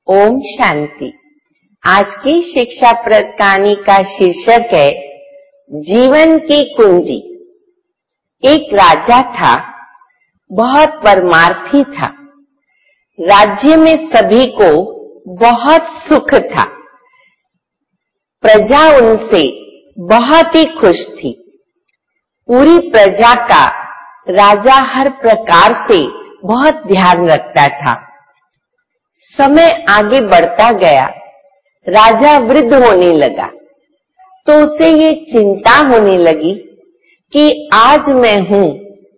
ओम शांति। आज की शिक्षाप्रद कहानी का शीर्षक है जीवन की कुंजी। एक राजा था, बहुत परमार्थी था। राज्य में सभी को बहुत सुख था। प्रजा उनसे बहुत ही खुश थी। पूरी प्रजा का राजा हर प्रकार से बहुत ध्यान रखता था। समय आगे बढ़ता गया, राजा वृद्ध होने लगा, तो उसे ये चिंता होने लगी कि आज मैं हूं,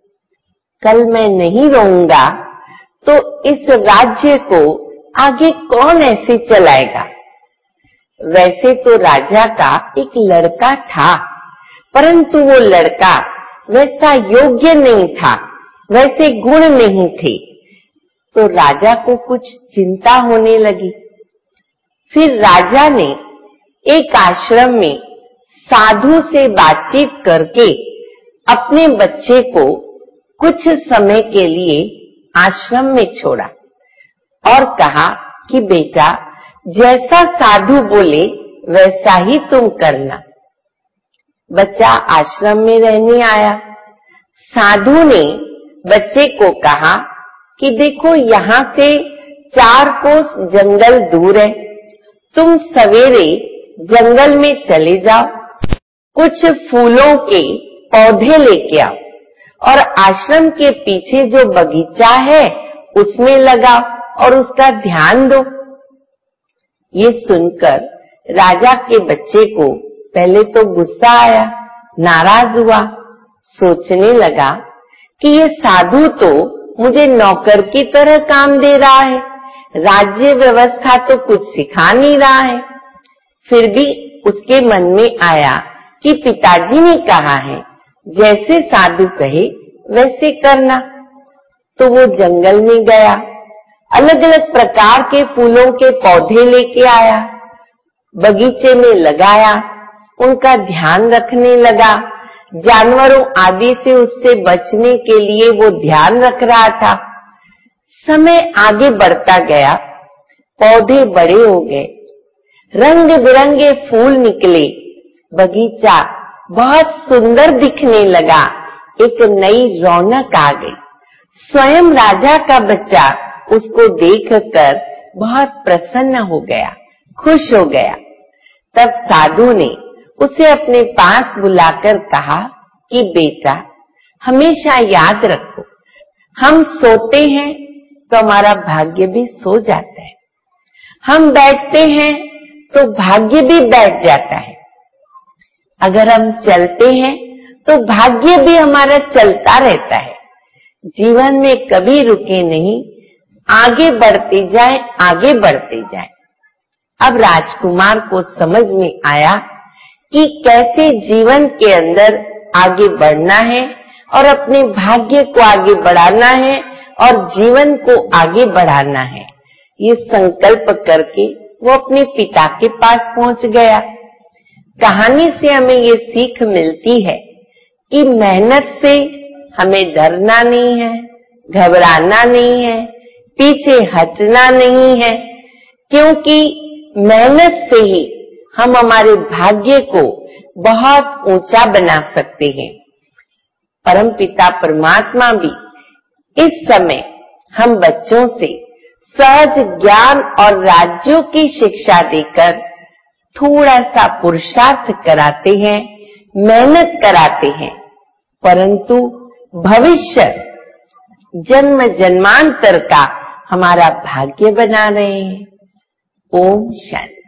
कल मैं नहीं रहूंगा, तो इस राज्य को आगे कौन ऐसे चलाएगा। वैसे तो राजा का एक लड़का था, परंतु वो लड़का वैसा योग्य नहीं था, वैसे गुण नहीं थे, तो राजा को कुछ चिंता होने लगी। फिर राजा ने एक आश्रम में साधु से बातचीत करके अपने बच्चे को कुछ समय के लिए आश्रम में छोड़ा और कहा कि बेटा, जैसा साधु बोले वैसा ही तुम करना। बच्चा आश्रम में रहने आया। साधु ने बच्चे को कहा कि देखो, यहाँ से 4 कोस जंगल दूर है, तुम सवेरे जंगल में चले जाओ, कुछ फूलों के पौधे लेके आओ और आश्रम के पीछे जो बगीचा है उसमें लगाओ और उसका ध्यान दो। ये सुनकर राजा के बच्चे को पहले तो गुस्सा आया, नाराज हुआ, सोचने लगा कि ये साधु तो मुझे नौकर की तरह काम दे रहा है, राज्य व्यवस्था तो कुछ सिखा नहीं रहा है। फिर भी उसके मन में आया कि पिताजी ने कहा है जैसे साधु कहे वैसे करना। तो वो जंगल में गया, अलग अलग प्रकार के फूलों के पौधे लेके आया, बगीचे में लगाया, उनका ध्यान रखने लगा। जानवरों आदि से उससे बचने के लिए वो ध्यान रख रहा था। समय आगे बढ़ता गया, पौधे बड़े हो गए, रंग बिरंगे फूल निकले, बगीचा बहुत सुंदर दिखने लगा, एक नई रौनक आ गई। स्वयं राजा का बच्चा उसको देखकर बहुत प्रसन्न हो गया, खुश हो गया। तब साधु ने उसे अपने पास बुलाकर कहा कि बेटा, हमेशा याद रखो, हम सोते हैं तो हमारा भाग्य भी सो जाता है, हम बैठते हैं तो भाग्य भी बैठ जाता है, अगर हम चलते हैं तो भाग्य भी हमारा चलता रहता है। जीवन में कभी रुके नहीं, आगे बढ़ते जाए, आगे बढ़ते जाए। अब राजकुमार को समझ में आया कि कैसे जीवन के अंदर आगे बढ़ना है और अपने भाग्य को आगे बढ़ाना है और जीवन को आगे बढ़ाना है। ये संकल्प करके वो अपने पिता के पास पहुंच गया। कहानी से हमें ये सीख मिलती है कि मेहनत से हमें डरना नहीं है, घबराना नहीं है, पीछे हटना नहीं है, क्योंकि मेहनत से ही हम हमारे भाग्य को बहुत ऊंचा बना सकते हैं। परमपिता परमात्मा भी इस समय हम बच्चों से सहज ज्ञान और राज्यों की शिक्षा देकर थोड़ा सा पुरुषार्थ कराते हैं, मेहनत कराते हैं, परंतु भविष्य जन्म जन्मांतर का हमारा भाग्य बना रहे हैं। ओम शांति।